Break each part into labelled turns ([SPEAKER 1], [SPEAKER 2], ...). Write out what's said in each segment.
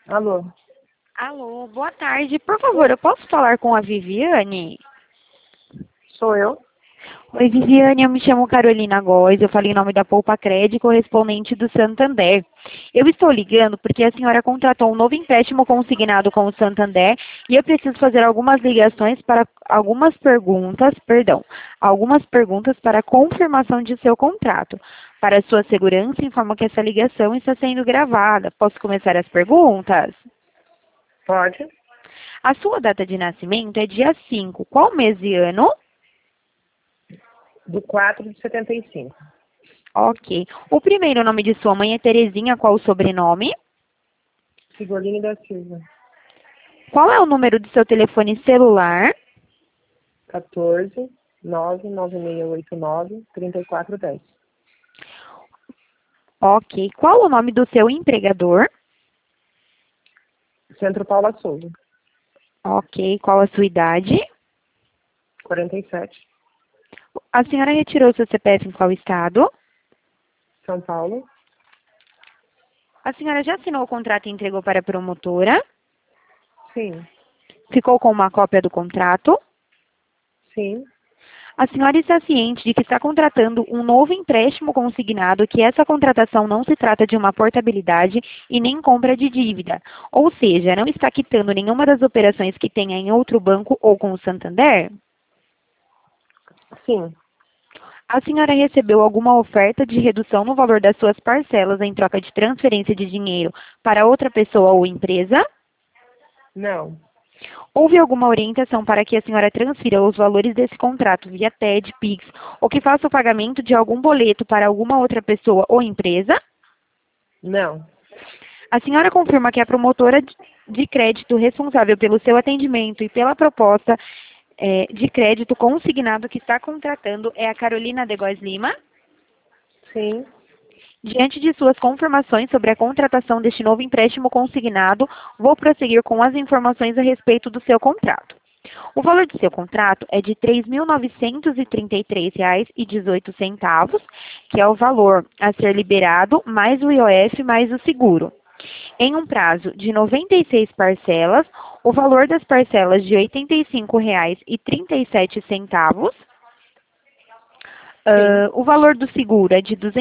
[SPEAKER 1] Alô,
[SPEAKER 2] Alô, boa tarde. Por favor, eu posso falar com a Viviane?
[SPEAKER 1] sou eu?
[SPEAKER 2] Oi, Viviane, eu me chamo Carolina Góes, eu falei em nome da Poupa Cred, correspondente do Santander. Eu estou ligando porque a senhora contratou um novo empréstimo consignado com o Santander e eu preciso fazer algumas ligações para algumas perguntas para confirmação de seu contrato. Para sua segurança, informo que essa ligação está sendo gravada. Posso começar as perguntas?
[SPEAKER 1] Pode.
[SPEAKER 2] A sua data de nascimento é dia 5. Qual mês e ano?
[SPEAKER 1] Do 4 de 75.
[SPEAKER 2] Ok. O primeiro nome de sua mãe é Terezinha. Qual o sobrenome?
[SPEAKER 1] Sigolini da Silva.
[SPEAKER 2] Qual é o número do seu telefone celular?
[SPEAKER 1] 14 99689 3410.
[SPEAKER 2] Ok. Qual o nome do seu empregador?
[SPEAKER 1] Centro Paula Souza.
[SPEAKER 2] Ok. Qual a sua idade?
[SPEAKER 1] 47.
[SPEAKER 2] A senhora retirou seu CPF em qual estado?
[SPEAKER 1] São Paulo.
[SPEAKER 2] A senhora já assinou o contrato e entregou para a promotora?
[SPEAKER 1] Sim.
[SPEAKER 2] Ficou com uma cópia do contrato?
[SPEAKER 1] Sim.
[SPEAKER 2] A senhora está ciente de que está contratando um novo empréstimo consignado, que essa contratação não se trata de uma portabilidade e nem compra de dívida. Ou seja, não está quitando nenhuma das operações que tenha em outro banco ou com o Santander?
[SPEAKER 1] Sim.
[SPEAKER 2] A senhora recebeu alguma oferta de redução no valor das suas parcelas em troca de transferência de dinheiro para outra pessoa ou empresa?
[SPEAKER 1] Não.
[SPEAKER 2] Houve alguma orientação para que a senhora transfira os valores desse contrato via TED, Pix, ou que faça o pagamento de algum boleto para alguma outra pessoa ou empresa?
[SPEAKER 1] Não.
[SPEAKER 2] A senhora confirma que a promotora de crédito responsável pelo seu atendimento e pela proposta de crédito consignado que está contratando é a Carolina de Góes Lima?
[SPEAKER 1] Sim.
[SPEAKER 2] Diante de suas confirmações sobre a contratação deste novo empréstimo consignado, vou prosseguir com as informações a respeito do seu contrato. O valor do seu contrato é de R$ 3.933,18, que é o valor a ser liberado, mais o IOF, mais o seguro. Em um prazo de 96 parcelas, o valor das parcelas de R$ 85,37. O valor do seguro é de R$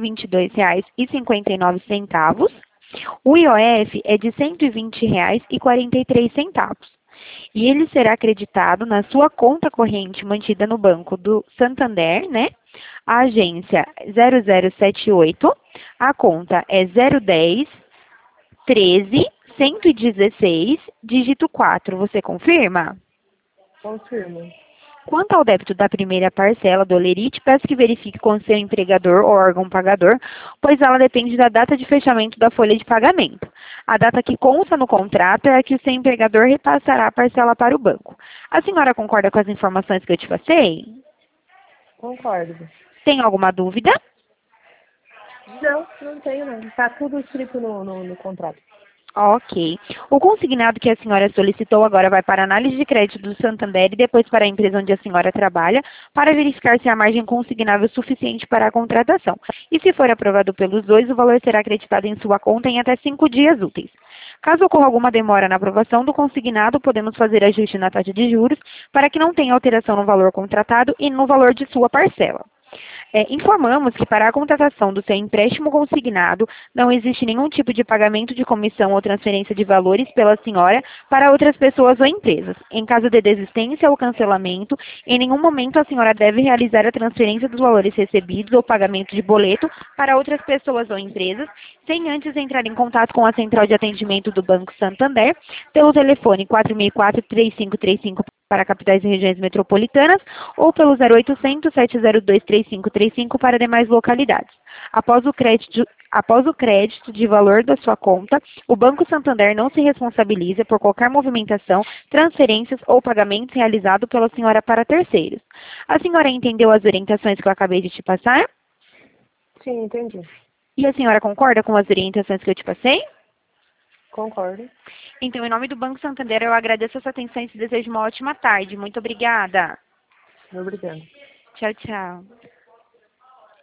[SPEAKER 2] 222,59. O IOF é de R$ 120,43. E ele será acreditado na sua conta corrente mantida no Banco do Santander, né? A agência 0078, a conta é 010 13 116, dígito 4. Você confirma?
[SPEAKER 1] Confirmo.
[SPEAKER 2] Quanto ao débito da primeira parcela do Olerite, peço que verifique com seu empregador ou órgão pagador, pois ela depende da data de fechamento da folha de pagamento. A data que consta no contrato é a que o seu empregador repassará a parcela para o banco. A senhora concorda com as informações que eu te passei?
[SPEAKER 1] Concordo.
[SPEAKER 2] Tem alguma dúvida?
[SPEAKER 1] Não tenho não. Tá tudo escrito no contrato.
[SPEAKER 2] Ok. O consignado que a senhora solicitou agora vai para a análise de crédito do Santander e depois para a empresa onde a senhora trabalha, para verificar se a margem consignável é suficiente para a contratação. E se for aprovado pelos dois, o valor será acreditado em sua conta em até 5 dias úteis. Caso ocorra alguma demora na aprovação do consignado, podemos fazer ajuste na taxa de juros para que não tenha alteração no valor contratado e no valor de sua parcela. Informamos que para a contratação do seu empréstimo consignado não existe nenhum tipo de pagamento de comissão ou transferência de valores pela senhora para outras pessoas ou empresas. Em caso de desistência ou cancelamento, em nenhum momento a senhora deve realizar a transferência dos valores recebidos ou pagamento de boleto para outras pessoas ou empresas, sem antes entrar em contato com a central de atendimento do Banco Santander pelo telefone 4004-3535 para capitais e regiões metropolitanas ou pelo 0800 702 3535 para demais localidades. Após o crédito de valor da sua conta, o Banco Santander não se responsabiliza por qualquer movimentação, transferências ou pagamentos realizados pela senhora para terceiros. A senhora entendeu as orientações que eu acabei de te passar?
[SPEAKER 1] Sim, entendi.
[SPEAKER 2] E a senhora concorda com as orientações que eu te passei?
[SPEAKER 1] Concordo.
[SPEAKER 2] Então, em nome do Banco Santander, eu agradeço a sua atenção e te desejo uma ótima tarde. Muito obrigada.
[SPEAKER 1] Obrigada.
[SPEAKER 2] Tchau, tchau.